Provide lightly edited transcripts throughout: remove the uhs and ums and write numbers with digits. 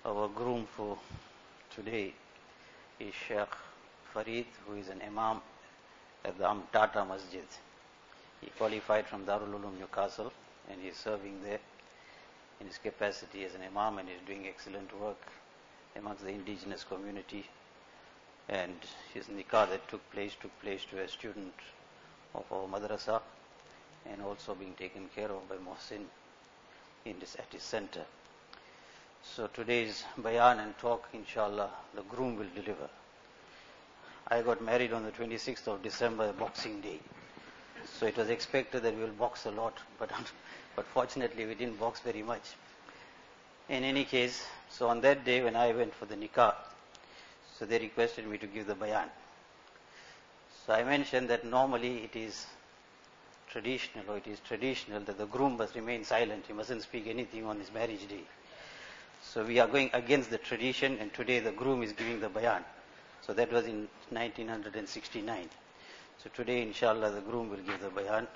Our groom for today is Sheikh Farid, who is an Imam at the Tata Masjid. He qualified from Darul Uloom Newcastle and he is serving there in his capacity as an Imam and is doing excellent work amongst the indigenous community. And his nikah that took place to a student of our madrasa and also being taken care of by Mohsin at his center. So today's bayan and talk, inshallah, the groom will deliver. I got married on the 26th of December, Boxing Day. So it was expected that we will box a lot, but fortunately we didn't box very much. In any case, so on that day when I went for the nikah, so they requested me to give the bayan. So I mentioned that normally it is traditional that the groom must remain silent. He mustn't speak anything on his marriage day. So we are going against the tradition, and today the groom is giving the bayan. So that was in 1969. So today, inshallah, the groom will give the bayan.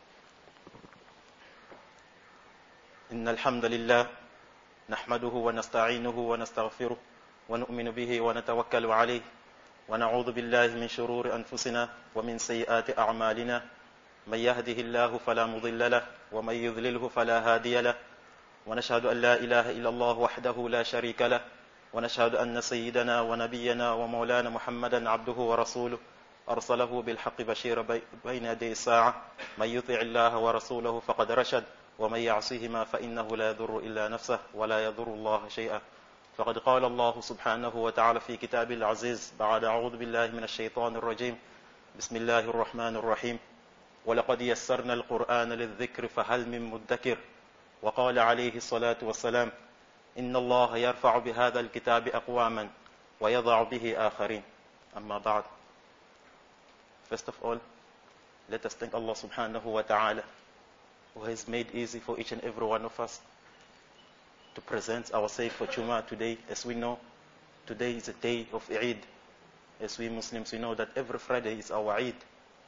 إن الحمد لله نحمده ونستعينه ونستغفره ونؤمن به ونتوكل عليه ونعوذ بالله من شرور أنفسنا ومن سيئات أعمالنا من يهده الله فلا مضل له ومن يضلله فلا هادي له ونشهد أن لا إله إلا الله وحده لا شريك له ونشهد أن سيدنا ونبينا ومولانا محمدا عبده ورسوله أرسله بالحق بشيرا بين يدي الساعة من يطع الله ورسوله فقد رشد ومن يعصيهما فإنه لا يضر إلا نفسه ولا يضر الله شيئا فقد قال الله سبحانه وتعالى في كتابه العزيز بعد أعوذ بالله من الشيطان الرجيم بسم الله الرحمن الرحيم ولقد يسرنا القرآن للذكر فهل من مدكر وقال عليه الصلاة والسلام إن الله يرفع بهذا الكتاب أقواما ويضع به آخرين أما بعد. First of all, let us thank Allah subhanahu wa ta'ala who has made easy for each and every one of us to present ourselves for Jummah today. As we know, today is a day of Eid. As we Muslims, we know that every Friday is our Eid.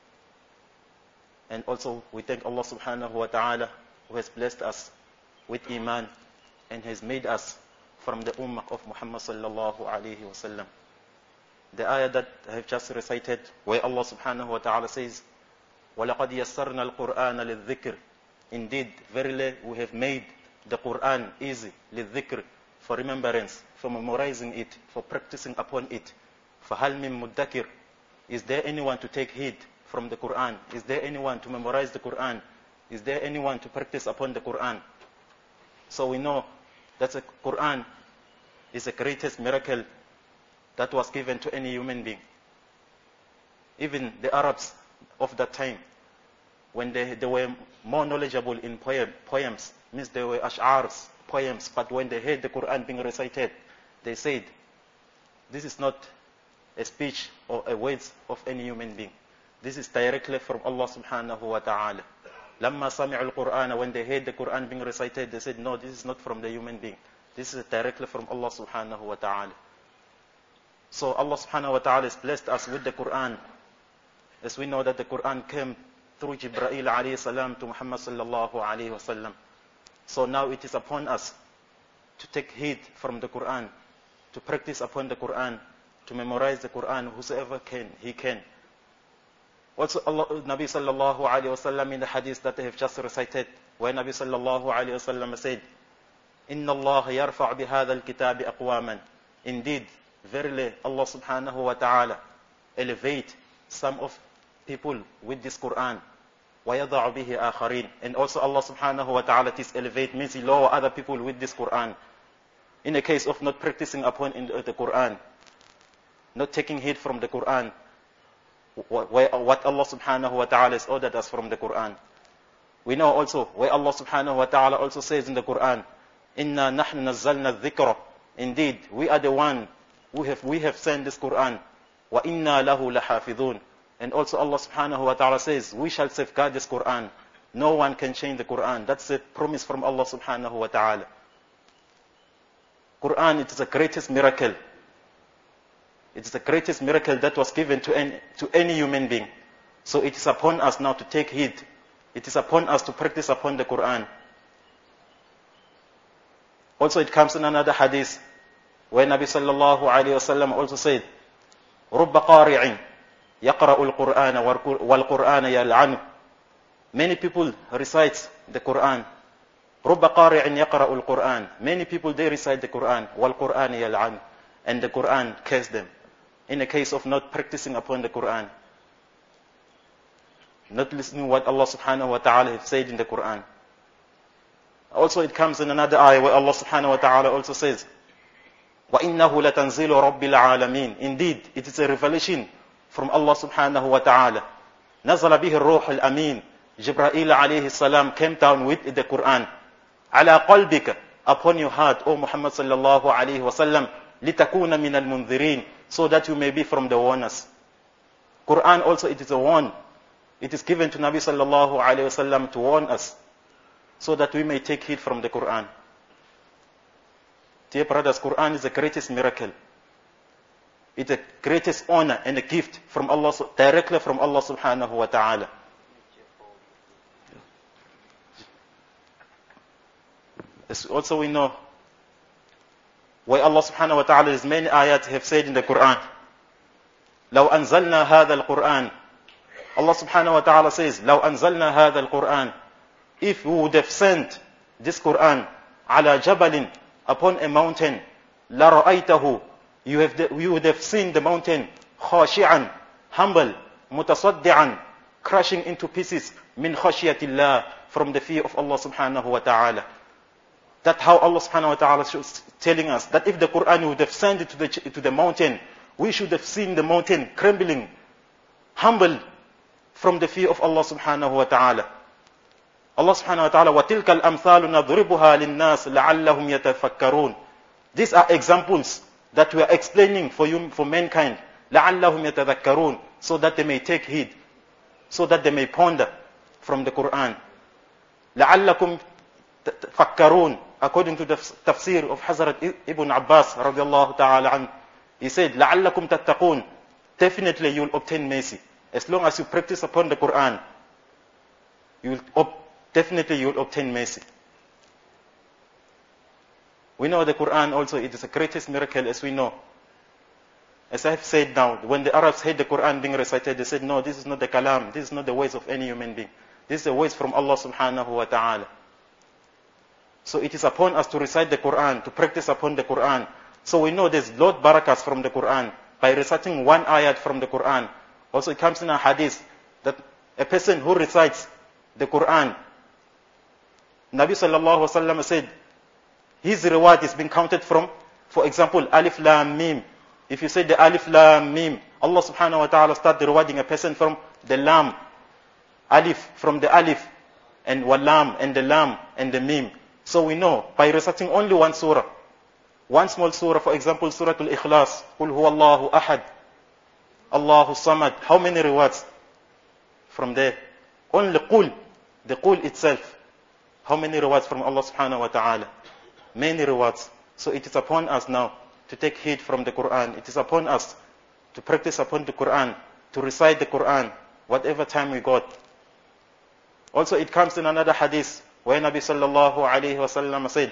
And also we thank Allah subhanahu wa ta'ala who has blessed us with Iman and has made us from the Ummah of Muhammad sallallahu alayhi wa sallam. The ayah that I have just recited, where Allah subhanahu wa ta'ala says, وَلَقَدْ يَسَّرْنَا الْقُرْآنَ لِلذِّكْرِ. Indeed, verily we have made the Quran easy, لِلذِّكْرِ, for remembrance, for memorizing it, for practicing upon it. فَهَلْ مِن مُدَّكِرٍ. Is there anyone to take heed from the Quran? Is there anyone to memorize the Quran? Is there anyone to practice upon the Quran? So we know that the Quran is the greatest miracle that was given to any human being. Even the Arabs of that time, when they were more knowledgeable in poems, means they were ash'ars, poems, but when they heard the Quran being recited, they said, this is not a speech or a words of any human being. This is directly from Allah subhanahu wa ta'ala. Lamma sami'ul Qur'an, when they heard the Quran being recited, they said, no, this is not from the human being. This is directly from Allah subhanahu wa ta'ala. So Allah subhanahu wa ta'ala has blessed us with the Quran. As we know that the Quran came through Jibreel alayhi salam to Muhammad sallallahu alayhi wa sallam. So now it is upon us to take heed from the Quran, to practice upon the Quran, to memorize the Quran, whosoever can, he can. Also, Nabi sallallahu alayhi wa sallam in the hadith that I have just recited, where Nabi sallallahu alayhi wa sallam said, إِنَّ اللَّهَ يَرْفَعْ بِهَذَا الْكِتَابِ أَقْوَامًا. Indeed, verily, Allah subhanahu wa ta'ala elevate some of people with this Quran. وَيَضَعُ بِهِ آخَرِينَ. And also Allah subhanahu wa ta'ala is elevate, means he lower other people with this Quran. In a case of not practicing upon the Quran, not taking heed from the Quran, what Allah subhanahu wa ta'ala has ordered us from the Quran. We know also where Allah subhanahu wa ta'ala also says in the Quran, Inna nahnu nazzalna dhikra. Indeed, we are the one we have sent this Quran. Wa inna lahu lahafidhun. And also Allah subhanahu wa ta'ala says, we shall safeguard this Quran. No one can change the Quran. That's a promise from Allah subhanahu wa ta'ala. Quran, it is the greatest miracle. It is the greatest miracle that was given to any human being. So it is upon us now to take heed. It is upon us to practice upon the Quran. Also it comes in another hadith where Nabi sallallahu alayhi wasallam also said, رُبَّ قَارِعٍ يَقْرَأُ الْقُرْآنَ وَالْقُرْآنَ يَلْعَنُ. Many people recite the Quran. رُبَّ قَارِعٍ يَقْرَأُ الْقُرْآنَ. Many people, they recite the Quran. وَالْقُرْآنَ يَلْعَنُ. And the Quran curse them. In the case of not practicing upon the Quran. Not listening what Allah subhanahu wa ta'ala has said in the Quran. Also it comes in another ayah where Allah subhanahu wa ta'ala also says, وَإِنَّهُ لَتَنْزِيلُ رَبِّ الْعَالَمِينَ. Indeed, it is a revelation from Allah subhanahu wa ta'ala. نَزَلَ بِهِ الرُّوحُ الْأَمِينَ. Jibreel alayhi salam came down with the Quran. عَلَى قَلْبِكَ. Upon your heart, O Muhammad sallallahu alayhi wa sallam, لِتَكُونَ مِنَ الْمُنذِرِينَ. So that you may be from the warners. Quran also, it is a warn. It is given to Nabi sallallahu alayhi wa sallam to warn us, so that we may take heed from the Quran. Dear brothers, Quran is the greatest miracle. It's the greatest honor and a gift from Allah, directly from Allah subhanahu wa ta'ala. As also we know, where Allah subhanahu wa ta'ala, is many ayat have said in the Quran, لَوْ أَنزَلْنَا هَذَا الْقُرْآنِ. Allah subhanahu wa ta'ala says, لَوْ أَنزَلْنَا هَذَا الْقُرْآنِ. If we would have sent this Quran عَلَى جَبَلٍ, upon a mountain, لَرَأَيْتَهُ. You would have seen the mountain خَاشِعًا, humble, مُتَصَدِّعًا, crashing into pieces, مِنْ خَشْيَةِ اللَّهِ, from the fear of Allah subhanahu wa ta'ala. That's how Allah subhanahu wa ta'ala is telling us that if the Quran would have sent it to the mountain, we should have seen the mountain trembling, humble from the fear of Allah subhanahu wa ta'ala. Allah subhanahu wa ta'ala, وَتِلْكَ الْأَمْثَالُ نَضْرِبُهَا لِلنَّاسِ لَعَلَّهُمْ يَتَفَكَّرُونَ. These are examples that we are explaining for you, for mankind. لَعَلَّهُمْ يَتَذَكَّرُونَ. So that they may take heed. So that they may ponder from the Quran. لَعَلَّكُمْ تَفَكَّرُونَ. According to the tafsir of Hazrat Ibn Abbas radiallahu ta'ala anhu, he said, لَعَلَّكُمْ تَتَّقُونَ. Definitely you will obtain mercy. As long as you practice upon the Quran, definitely you will obtain mercy. We know the Quran also, it is the greatest miracle, as we know. As I have said now, when the Arabs heard the Quran being recited, they said, no, this is not the kalam, this is not the words of any human being. This is the words from Allah subhanahu wa ta'ala. So it is upon us to recite the Quran, to practice upon the Quran. So we know there's Lord barakas from the Quran by reciting one ayat from the Quran. Also it comes in a hadith that a person who recites the Quran, Nabi sallallahu alaihi wasallam said, his reward is being counted from, for example, Alif Lam Mim. If you say the Alif Lam Mim, Allah subhanahu wa ta'ala start rewarding a person from the Lam, Alif, from the Alif, and Walam, and the Lam, and the Mim. So we know, by reciting only one surah, one small surah, for example, Surah Al-Ikhlas, Qul huwa Allahu Ahad, Allahu Samad, how many rewards from there? Only Qul, the Qul itself. How many rewards from Allah subhanahu wa ta'ala? Many rewards. So it is upon us now to take heed from the Quran. It is upon us to practice upon the Quran, to recite the Quran, whatever time we got. Also it comes in another hadith where Nabi sallallahu alayhi wa sallam said,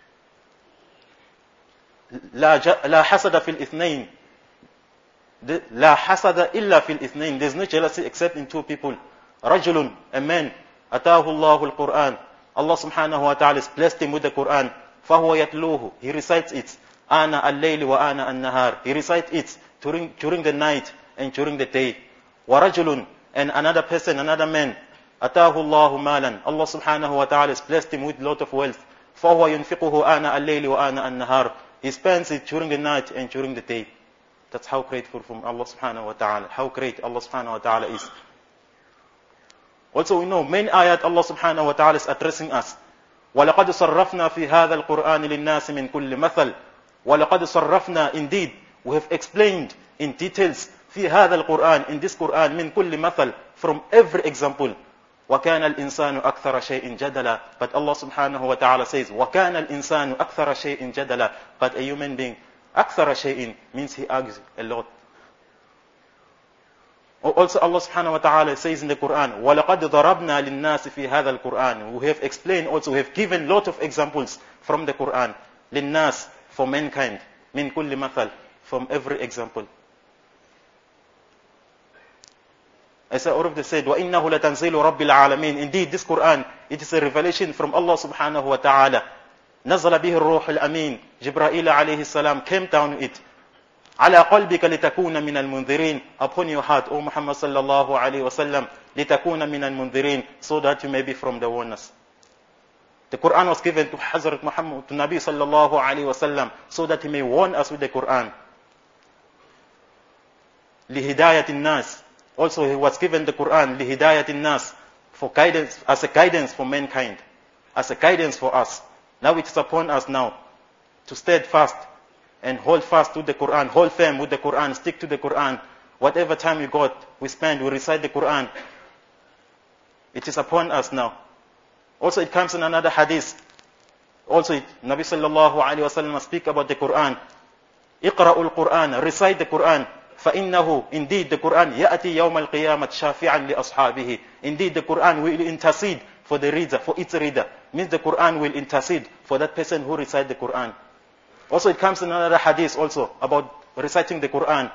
لا حسد في الاثنين. لا حسد إلا في الاثنين. There is no jealousy except in two people. رجل, a man, أتاه الله القرآن. Allah subhanahu wa ta'ala has blessed him with the Quran. فَهُوَ يَتْلُوهُ. He recites it. آنَ اللَّيْلِ وَآنَ النَّهَارِ. He recites it during the night and during the day. وَرَجُلٌ, and another person, another man, أَتَاهُ اللَّهُ مَالًا. Allah subhanahu wa ta'ala has blessed him with a lot of wealth. فَهُوَ يُنْفِقُهُ آنَ اللَّيْلِ وَآنَ النَّهَارِ. He spends it during the night and during the day. That's how grateful from Allah subhanahu wa ta'ala. How great Allah subhanahu wa ta'ala is. Also we know many ayat Allah subhanahu wa ta'ala is addressing us. وَلَقَدْ صَرَّفْنَا فِي هَذَا الْقُرْآنِ لِلنَّاسِ مِنْ كُلِّ مَثَلٍ. وَلَقَدْ صَرَّفْنَا, indeed, we have explained in details فِي هَذَا الْقُرْآنِ, in this Quran, مِنْ كُلِّ مَثَلٍ, from every example. وَكَانَ الْإِنسَانُ أَكْثَرَ شَيْءٍ جَدَلًا. But Allah subhanahu wa ta'ala says, وَكَانَ الْإِنسَانُ أَكْثَرَ شَيْءٍ جَدَلًا. But a human being, أَكْثَرَ شَيْءٍ means he argues a lot. Also Allah subhanahu wa ta'ala says in the Quran, وَلَقَدْ ضَرَبْنَا لِلنَّاسِ فِي هَذَا الْقُرْآنِ. We have explained also, we have given a lot of examples from the Quran. لِلنَّاسِ, for mankind. min kulli mathal, from every example. As I already said, وَإِنَّهُ لَتَنْزِيلُ رَبِّ الْعَالَمِينَ. Indeed, this Quran, it is a revelation from Allah subhanahu wa ta'ala. نزل به الروح الأمين. Jibreel alayhi salam came down it. على قلبك لتكون من المنذرين. Upon your heart, O Muhammad sallallahu alayhi wa sallam, لتكون من المنذرين, so that you may be from the warners. The Quran was given to Hazrat Muhammad, to Nabi sallallahu alayhi wa sallam, so that he may warn us with the Quran. لهداية الناس. Also, he was given the Quran, لهداية الناس, for guidance, as a guidance for mankind, as a guidance for us. Now it is upon us now to steadfast and hold fast to the Quran, hold firm with the Quran, stick to the Quran. Whatever time we got, we spend, we recite the Quran. It is upon us now. Also, it comes in another hadith. Also, Nabi sallallahu alayhi wa sallam speak about the Quran. اقرأوا القرآن, recite the Quran. فإنه, indeed the Quran, يأتي يوم القيامة شافعا لأصحابه. Indeed the Quran will intercede for the reader, for its reader. Means the Quran will intercede for that person who recites the Quran. Also, it comes in another hadith also about reciting the Quran.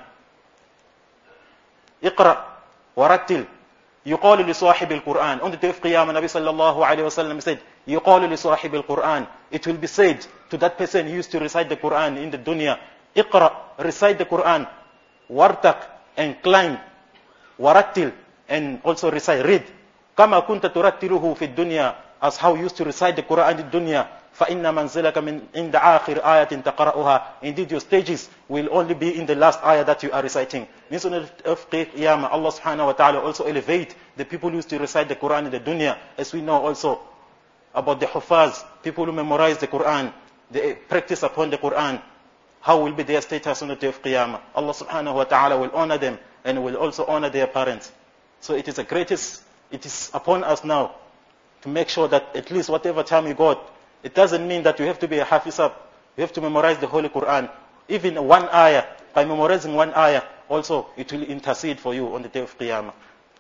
اقرأ ورتل يقال لصاحب القرآن. On the day of Qiyamah, Nabi sallallahu alayhi wa sallam said, يقال لصاحب القرآن. It will be said to that person who used to recite the Quran in the dunya, اقرأ, recite the Quran, wartaq, and climb, warattil, and also recite, read. كما كنت ترتله في الدنيا, as how you used to recite the Quran in the dunya. فإن منزلك من عند آخر آية تقرأها. Indeed, your stages will only be in the last ayah that you are reciting. Means on the day of Qiyamah, Allah subhanahu wa ta'ala also elevate the people who used to recite the Quran in the dunya. As we know also about the Hufaz, people who memorize the Quran, they practice upon the Quran. How will be their status on the day of Qiyamah? Allah subhanahu wa ta'ala will honor them and will also honor their parents. So it is the greatest, it is upon us now to make sure that at least whatever time you got, it doesn't mean that you have to be a hafizab. You have to memorize the Holy Quran. Even one ayah, by memorizing one ayah, also it will intercede for you on the day of Qiyamah.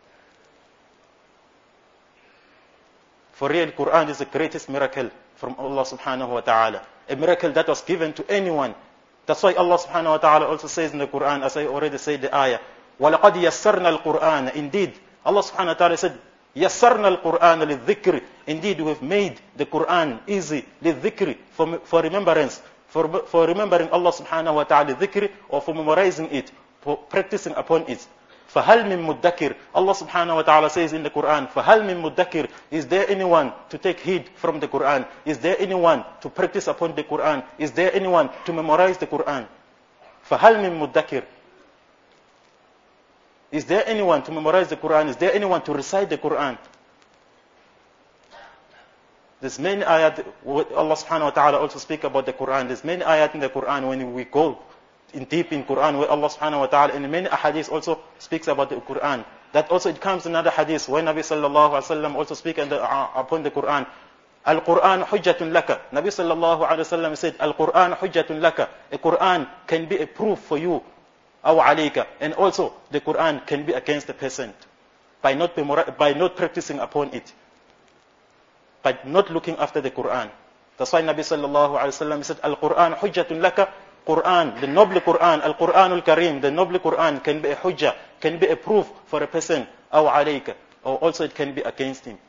For real, Quran is the greatest miracle from Allah subhanahu wa ta'ala. A miracle that was given to anyone. That's why Allah subhanahu wa ta'ala also says in the Quran, as I already said the ayah, وَلَقَدْ يَسَّرْنَا الْقُرْآنَ. Indeed, Allah subhanahu wa ta'ala said, يَسَّرْنَا الْقُرْآنَ لِلذِّكْرِ. Indeed, we have made the Quran easy, لِلذِّكْرِ, for remembrance, for remembering Allah subhanahu wa ta'ala, dhikr, or for memorizing it, for practicing upon it. فَهَلْ مِن مُدَّكِرٍ. Allah subhanahu wa ta'ala says in the Quran, فَهَلْ مِن مُدَّكِرٍ. Is there anyone to take heed from the Quran? Is there anyone to practice upon the Quran? Is there anyone to memorize the Quran? فَهَلْ مِن مُدَّكِرٍ. Is there anyone to memorize the Quran? Is there anyone to recite the Quran? There's many ayat, Allah subhanahu wa ta'ala also speak about the Quran. There's many ayat in the Quran when we go in deep in Quran, where Allah subhanahu wa ta'ala in many hadiths also speaks about the Quran. That also it comes in another hadith where Nabi sallallahu alayhi wa sallam also speak upon the Quran. Al-Quran hujjatun laka. Nabi sallallahu alayhi wa sallam said, Al-Quran hujjatun laka. A Quran can be a proof for you. Aw alayka. And also the Quran can be against the person by not practicing upon it, by not looking after the Quran. That's why Nabi sallallahu alayhi wa sallam said, Al-Quran hujjatun laka. Quran, the noble Quran, Al-Quran Al-Karim, the noble Quran can be a hujjah, can be a proof for a person, aw alayka, or also it can be against him.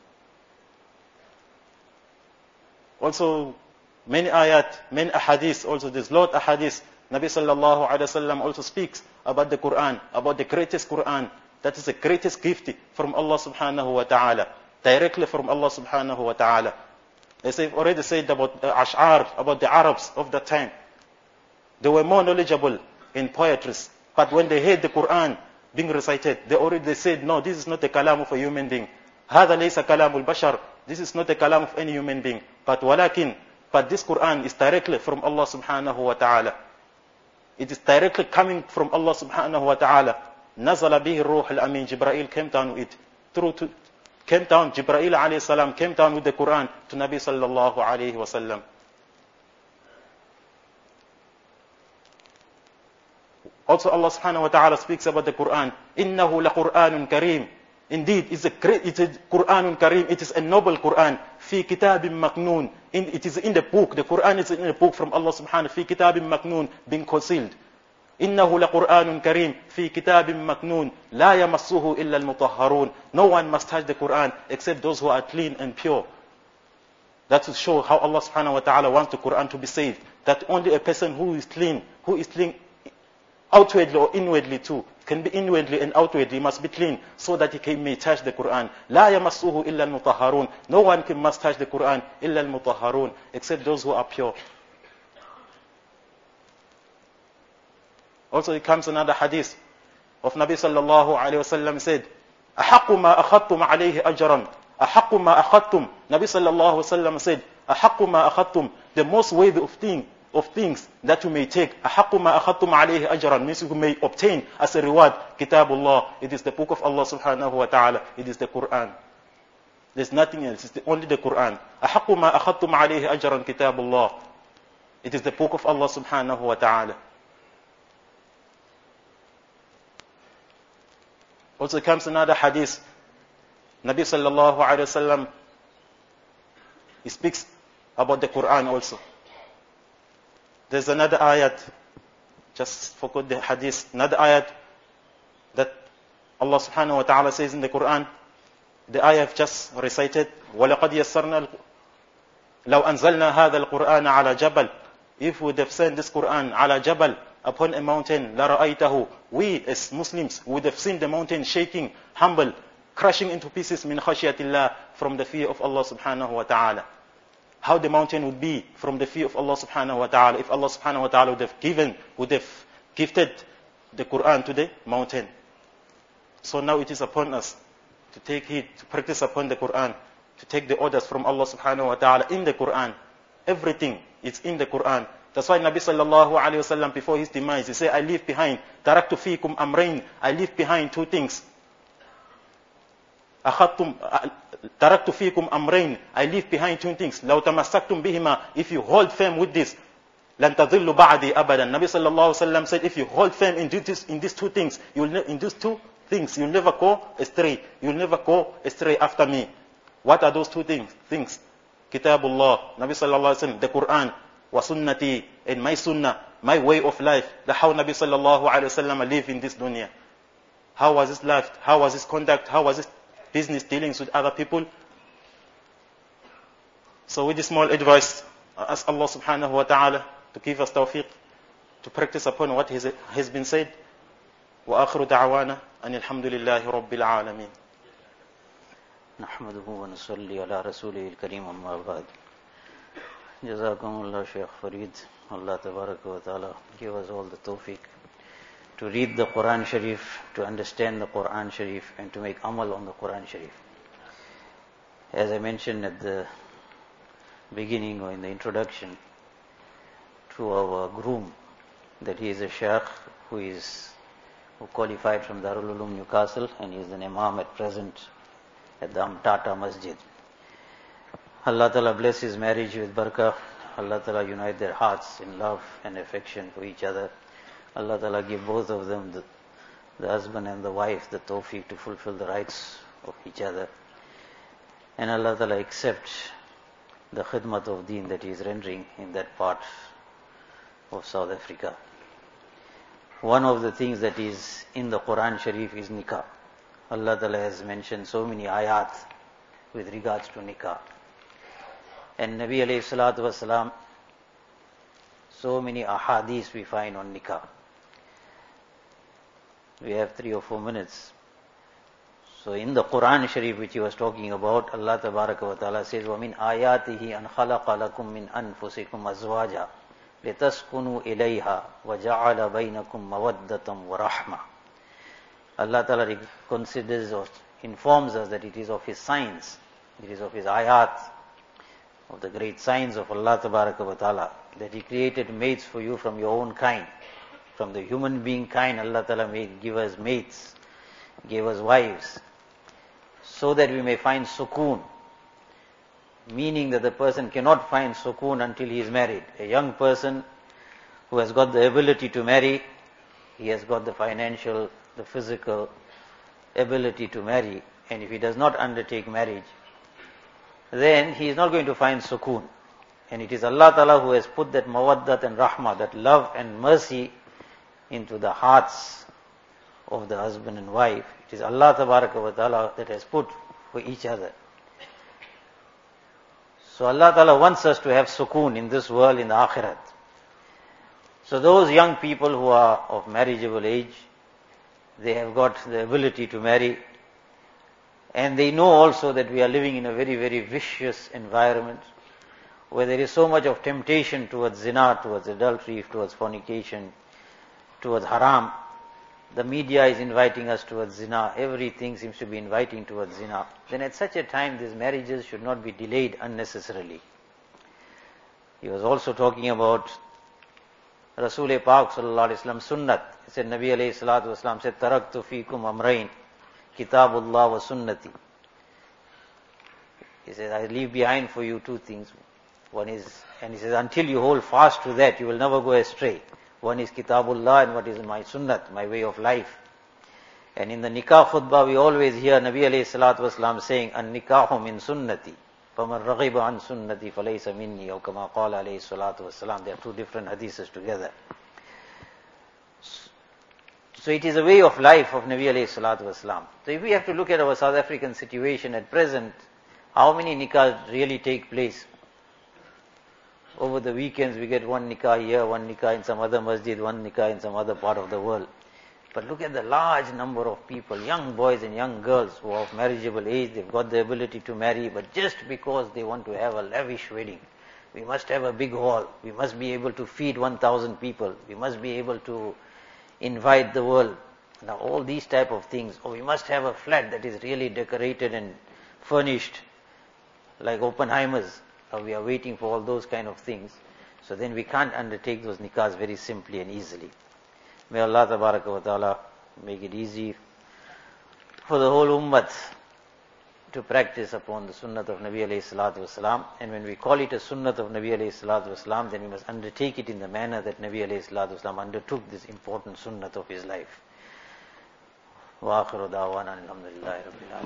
Also, many ayat, many ahadith, also there's lot of ahadith. Nabi sallallahu alayhi wa sallam also speaks about the Quran, about the greatest Quran. That is the greatest gift from Allah subhanahu wa ta'ala, directly from Allah subhanahu wa ta'ala. As I've already said about the Ash'ar, about the Arabs of that time. They were more knowledgeable in poetry. But when they heard the Quran being recited, they said, no, this is not the kalam of a human being. هذا ليس كلام البشر. This is not the kalam of any human being. But this Quran is directly from Allah subhanahu wa ta'ala. It is directly coming from Allah subhanahu wa ta'ala. نزل به الروح الأمين. Jibreel came down with it. Jibreel alayhi salam came down with the Quran to Nabi sallallahu alayhi wa sallam. Also Allah subhanahu wa ta'ala speaks about the Quran. إِنَّهُ لَقُرْآنٌ كَرِيمٌ. Indeed, it's a Quranun Kareem. It is a noble Quran. Fi kitabim maknoon. It is in the book. The Quran is in the book from Allah subhanahu. Fi kitabim maknoon, being concealed. إنه لقرآن كريم في كتاب مكنون لا يمسه إلا المطهرون. No one must touch the Quran except those who are clean and pure. That will show how Allah subhanahu wa ta'ala wants the Quran to be saved. That only a person who is clean outwardly or inwardly too, can be inwardly and outwardly, must be clean so that he may touch the Quran. لا يمسه إلا المطهرون. No one must touch the Quran إلا المطهرون, except those who are pure. Also it comes another hadith of Nabi sallallahu alayhi wasallam said, أحق ما أخذتم عليه أجرا. أحق ما أخذتم. Nabi sallallahu alayhi wasallam said, أحق ما أخذتم. The most worthy of things that you may take. أحق ما أخذتم عليه أجرا means you may obtain as a reward. Kitabullah. It is the book of Allah subhanahu wa ta'ala. It is the Quran. There's nothing else. It's only the Quran. أحق ما أخذتم عليه أجرا Kitabullah. It is the book of Allah subhanahu wa ta'ala. Also comes another hadith. Nabi sallallahu alayhi wasallam, he speaks about the Quran also. There's another ayat, just forgot the hadith, another ayat that Allah subhanahu wa ta'ala says in the Quran. The ayah I've just recited, وَلَقَدْ يَسَّرْنَا لَوْ أَنزَلْنَا هَذَا الْقُرْآنَ عَلَى جَبَلٍ. If we would have sent this Quran ala jabal, upon a mountain, لَرَأَيْتَهُ. We as Muslims would have seen the mountain shaking, humble, crashing into pieces min khashyatillah, from the fear of Allah subhanahu wa ta'ala. How the mountain would be from the fear of Allah subhanahu wa ta'ala if Allah subhanahu wa ta'ala would have gifted the Quran to the mountain. So now it is upon us to take heed, to practice upon the Quran, to take the orders from Allah subhanahu wa ta'ala in the Quran. Everything is in the Quran. That's why Nabi sallallahu alayhi wasallam, before his demise, he said, I leave behind, taraktu fiikum amrayn, I leave behind two things. Taraktu fiikum amrayn, I leave behind two things. Law tamassaktum bihima, if you hold firm with this, lan tadhillu ba'di abadan. Nabi sallallahu alayhi wasallam said, if you hold firm in these two things, you'll never go astray. You'll never go astray after me. What are those two things? Kitabullah, Nabi sallallahu alayhi wasallam, the Quran, wa sunnati, and my sunnah, my way of life, how Nabi sallallahu alayhi wasallam lived in this dunya. How was his life? How was his conduct? How was his business dealings with other people? So with this small advice, I ask Allah subhanahu wa ta'ala to give us tawfiq, to practice upon what has been said. Wa akhiru da'wana an alhamdulillahi rabbil alameen. نحمده ونصلي على رسوله الكريم أما بعد. جزاكم الله Shaykh Farid. Allah Tabaraka wa Ta'ala give us all the tawfiq to read the Quran Sharif, to understand the Quran Sharif, and to make amal on the Quran Sharif. As I mentioned at the beginning or in the introduction to our groom, that he is a Shaykh who qualified from Darul Uloom Newcastle, and he is an Imam at present at the Tata Masjid. Allah Ta'ala bless his marriage with barakah. Allah Ta'ala unite their hearts in love and affection for each other. Allah Ta'ala give both of them, the husband and the wife, the tawfiq to fulfill the rights of each other. And Allah Ta'ala accept the khidmat of deen that he is rendering in that part of South Africa. One of the things that is in the Quran Sharif is nikah. Allah Ta'ala has mentioned so many ayat with regards to nikah. And Nabi alayhi salatu wasalam, so many ahadith we find on nikah. We have 3 or 4 minutes. So in the Quran Sharif which he was talking about, Allah Tabaraka wa Ta'ala says, وَمِنْ آيَاتِهِ أَنْ خَلَقَ لَكُم مِّنْ أَنفُسِكُمْ أَزْوَاجًا لِتَسْكُنُوا إِلَيْهَا وَجَعَلَ بَيْنَكُم مَّوَدَّةً وَرَحْمَةً. Allah Ta'ala considers or informs us that it is of His signs, it is of His ayat, of the great signs of Allah Tabaraka wa Ta'ala, that He created mates for you from your own kind. From the human being kind, Allah Ta'ala give us mates, gave us wives, so that we may find sukoon. Meaning that the person cannot find sukoon until he is married. A young person who has got the ability to marry, he has got the financial, the physical ability to marry, and if he does not undertake marriage, then he is not going to find sukoon. And it is Allah Ta'ala who has put that mawaddat and rahmah, that love and mercy into the hearts of the husband and wife. It is Allah Ta'ala that has put for each other. So Allah Ta'ala wants us to have sukoon in this world, in the akhirat. So those young people who are of marriageable age, they have got the ability to marry, and they know also that we are living in a very, very vicious environment where there is so much of temptation towards zina, towards adultery, towards fornication, towards haram. The media is inviting us towards zina. Everything seems to be inviting towards zina. Then at such a time, these marriages should not be delayed unnecessarily. He was also talking about Rasul Pak sallallahu alaihi wasallam sunnat. He said, Nabi alayhi salatu wasallam said, Taraktu fikum amrain, kitabullah wa sunnati. He says, I leave behind for you two things. One is, and he says, until you hold fast to that, you will never go astray. One is kitabullah and what is my sunnat, my way of life. And in the nikah khutbah, we always hear Nabi alayhi salatu wasalam saying, an nikahu min sunnati. فَمَنْ رَغِبَ عَنْ سُنَّتِي فَلَيْسَ مِنِّي أو كما قال عليه الصلاة والسلام. There are two different hadiths together. So it is a way of life of Nabi alayhi salatu wasalam. So if we have to look at our South African situation at present, how many nikahs really take place? Over the weekends we get one nikah here, one nikah in some other masjid, one nikah in some other part of the world. But look at the large number of people, young boys and young girls who are of marriageable age, they've got the ability to marry, but just because they want to have a lavish wedding, we must have a big hall, we must be able to feed 1,000 people, we must be able to invite the world. Now all these type of things, or we must have a flat that is really decorated and furnished like Oppenheimer's. We are waiting for all those kind of things. So then we can't undertake those nikahs very simply and easily. May Allah Tabaraka wa Ta'ala make it easy for the whole ummah to practice upon the sunnat of Nabi alayhi salatu wasalam. And when we call it a sunnat of Nabi alayhi salatu wasalam, then we must undertake it in the manner that Nabi alayhi salatu wasalam undertook this important sunnat of his life. Wa akhiru da'wana alhamdulillahi rabbil alamin.